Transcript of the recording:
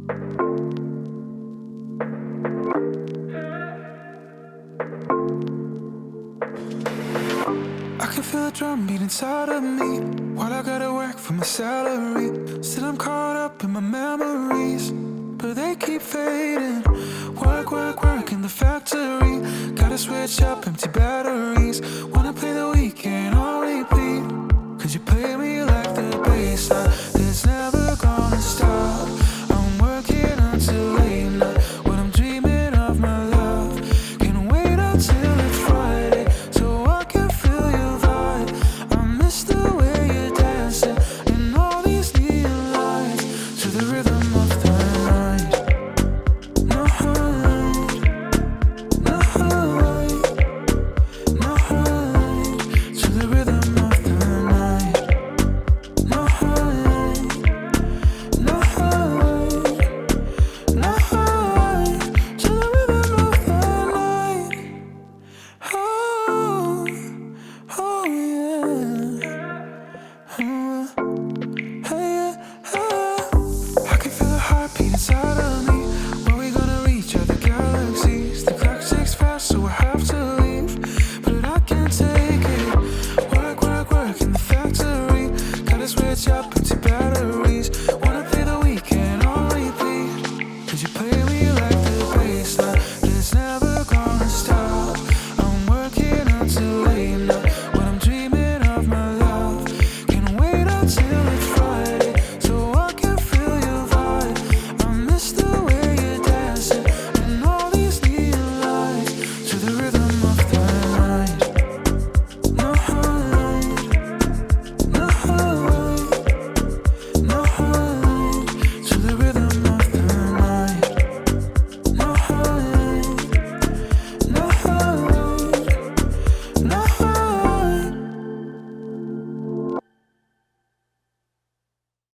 I can feel a drum beat inside of me while I gotta work for my salary. Still I'm caught up in my memories, but they keep fading. Work, work, work in the factory. Gotta switch up empty batteries. Wanna play the weekend on repeat, cause you play me like the baseline that's never gonna stop. I'm working until late night when I'm dreaming of my love. Can't wait until it's Friday so I can feel your vibe. I miss the way you're dancing in all these neon lights to the rhythm of the night. Night, night, to the rhythm of the night. Night, night, to the rhythm of the night. Oh, oh yeah. Hey, I can feel a heartbeat inside of me. When we gonna reach other galaxies? The clock ticks fast, so I have to leave, but I can't take it. Work, work, work in the factory. Gotta switch up empty batteries.